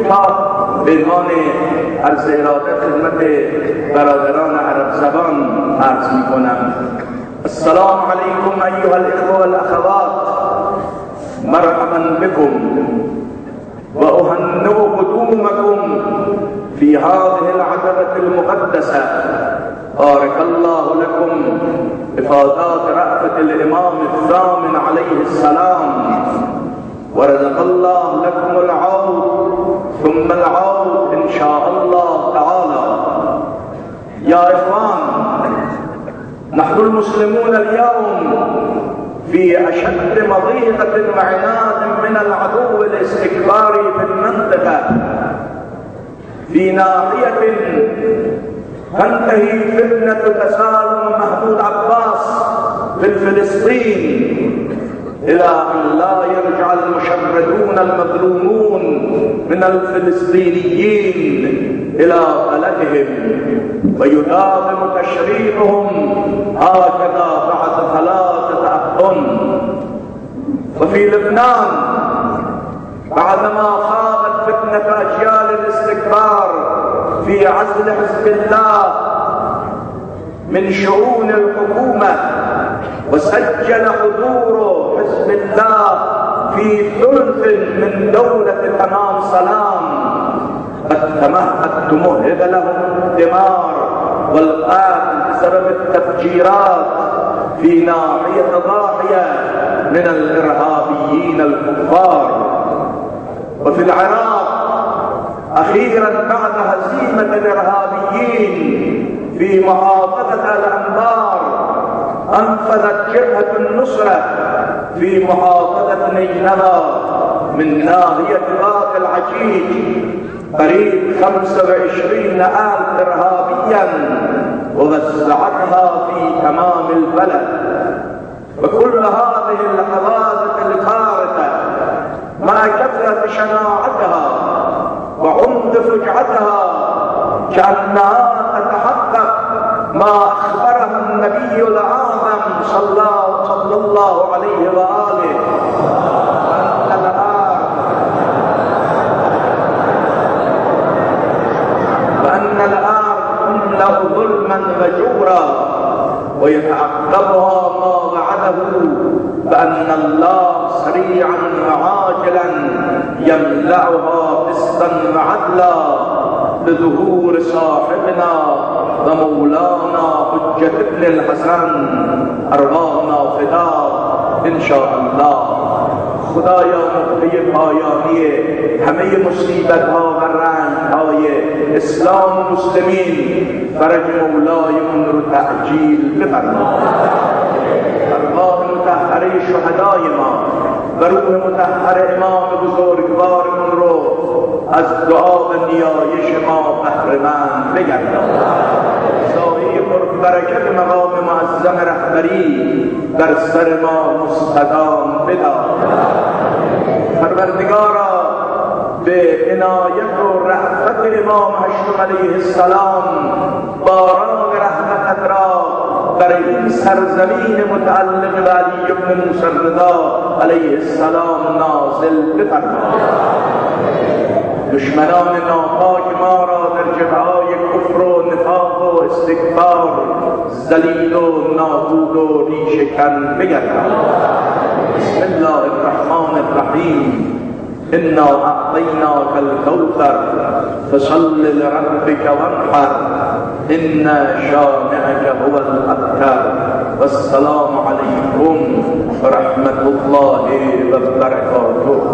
خطاب به عنوان عرض اراده خدمت برادران عرب زبان عرض می کنم. السلام علیکم ایها الاخوه والاخوات، مرحبا بكم وأهنئ قدومكم في هذه العتبة المقدسة. بارك الله لكم إفادات رأفة الإمام الثامن عليه السلام، ورزق الله لكم العود ثم العود إن شاء الله تعالى. يا إخوان، نحن المسلمون اليوم في أشد مضيقة وعناد من العدو الاستكباري في المنطقة، في ناحية تنتهي فتنة تسالم محمود عباس في فلسطين إلى أن لا يرجع المشردون المظلومون من الفلسطينيين إلى بلدهم ويداوم تشريدهم هكذا بعد 3 أبطن. وفي لبنان بعدما خاضت فتنة أجيال الاستكبار في عزل حزب الله من شؤون الحكومة وسجل حضور حزب الله في ثلث من دولة الأمام سلام، قد تمهد لهم الدمار والقتل بسبب التفجيرات في ناحية ضاحية من الإرهابيين الكفار. وفي العراق أخيرا بعد هزيمة الإرهابيين في محافظة الأنبار أنفذت جبهة النصرة في محافظة نينوى من ناحية باقي العجيج قريب 25,000 إرهابيا ووزعتها في تمام البلد. وكل هذه الحوادث الكارثة مع كثرة شناعتها وعمق فجعتها كأنها تتحقق ما أخبره النبي الأعظم صلى الله عليه وآله وأن الأرض تملأ ظلما وجورا ويتعقبها ما وعده بأن الله سريعا وعاجلا يملأها قسطا وعدلا لظهور صاحبنا ومولانا حجة ابن الحسن أرواحنا فداء إن شاء الله. خدایا مقتدی پایانی همه مصیبت ها و رنج های اسلام و مسلمین فرج مولایمون رو تعجیل بفرما. ارواح مطهره شهدای ما و روح مطهر امام بزرگوارمون رو از دعا و نیایش ما بهره‌مند بگردان. سایه پربرکت مقام معظم رهبری در سر ما مستدام بدار. پروردگارا به عنایت و رحمت امام هشتم علیه السلام باران رحمتت را در این سرزمین متعلق به علی بن موسی رضا علیه السلام نازل بفرما. دشمنان ناپاک ما را در جبهه‌های کفر و نفاق و استکبار ذلیل و نابود و ریشه‌کن بگردان. بسم الله الرحمن الرحیم. انا اعطیناک الکوثر فصل لربک وانحر ان شانئک هو الابتر. والسلام علیکم ورحمة الله وبرکاته.